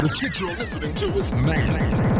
The shit you're listening to is man.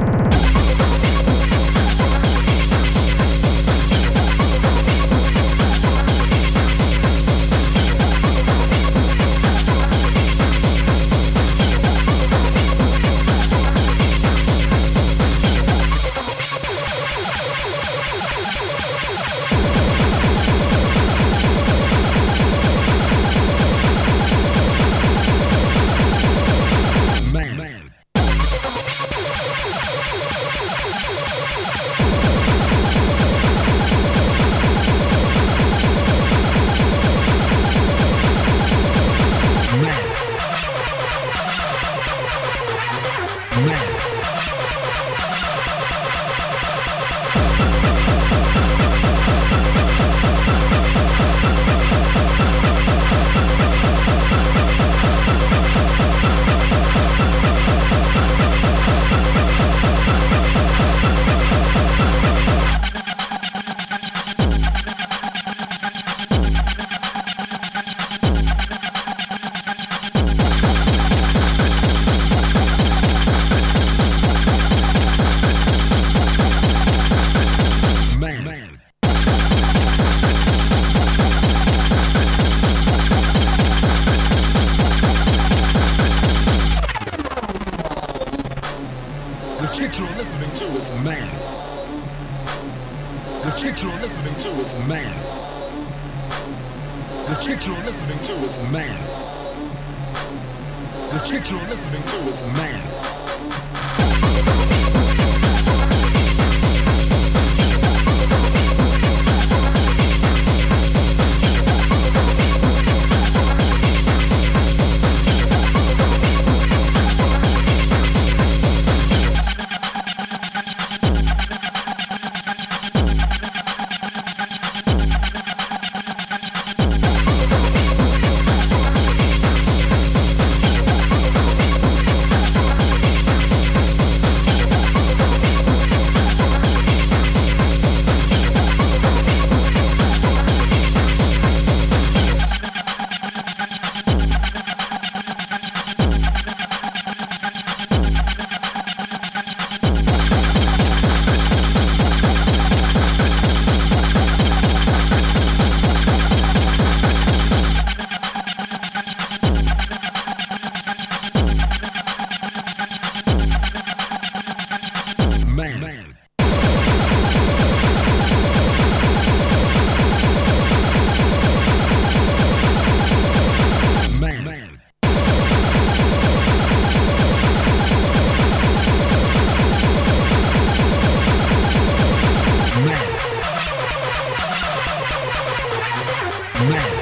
The shit you're listening to is man. The shit you're listening to is man. The shit you're listening to is man. The shit you're listening to is man. Man.